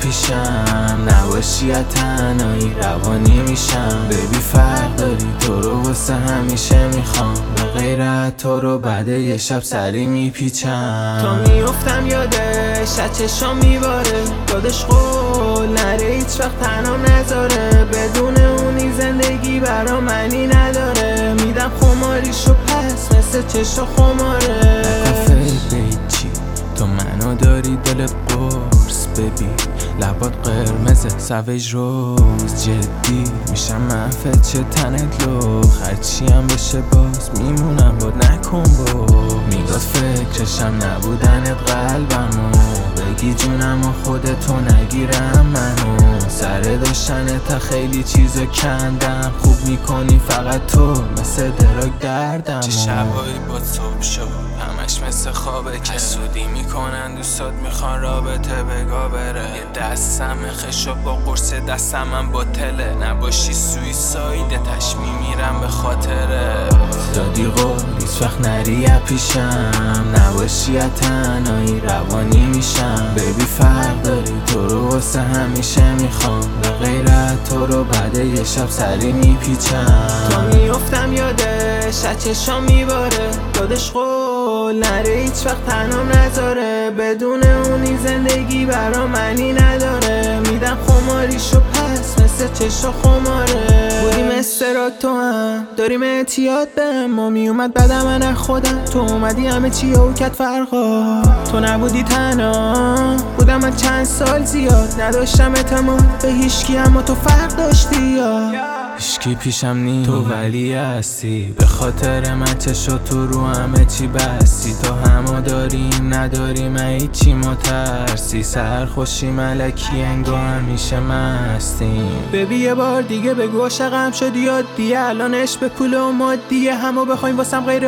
پیشم نباشی یا تنهایی روانی میشم. ببی فرق داری تو رو واسه همیشه میخوام، به غیر از تو رو بعد یه شب سری میپیچم. تا میفتم یادش از چشام میباره، یادش قول نره هیچ وقت تنها نذاره. بدون اونی زندگی برا معنی نداره، میدم خماریشو پس مثل چشم خماره. نکن فکر چی تو منو داری دل قرص، ببی لبات قرمز سویج روز. جدی میشم منفت چه تنت لخ، هرچی هم بشه باز میمونم باد نکن با. میگاد فکرشم نبودنت قلبمو، بگی جونم و خودتو نگیرم منو. سر داشتنت خیلی چیزا کندم، خوب میکنی فقط تو مثل دراگ دردمو. چه شبایی با صبح شد همش مثل خوابه که حسودی میکنن دوستات میخوان رابطه بگا بره. یه دستم خشو با قرص دستم من باطله، نباشی سویسایده تش میمیرم به خاطره. دادی قول هیچ وقت نری پیشم، نباشی یا تنهایی روانی میشم. ببی فرق داری تو رو واسه همیشه میخوام، به غیر از تو رو بعد یه شب سری میپیچم. تا میفتم یادش از چشام میباره، یادش قول نره هیچ وقت تنها نذاره. بدون اونی زندگی برا معنی نداره، میدم خماریشو پس مثل چشم خماره. بودیم استراد تو هم داریم اعتیاد به ما میومد بعدم من از خودم، تو اومدی همه چی و کت فرقا. تو نبودی تنها بودم من چند سال زیاد، نداشتم اعتماد به هیچکی اما تو فرق داشتی یا هیچکی پیشم نی تو ولی هستی. به خاطر من چشو تو رو همه چی بستی، تو همو داریم نداریم هیچی مترسی. سرخوشی ملکی انگار همیشه مستیم. ببی یه بار دیگه بگو عاشقم شدی عادیه، الانش به پول و مادیه همو بخوایم واسم غیر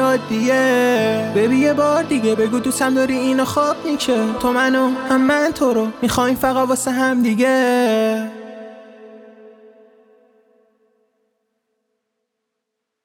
عادیه. ببی یه بار دیگه بگو دوستم داری اینو خواب میشه، تو منو هم من تو رو میخوایم فقط واسه هم دیگه.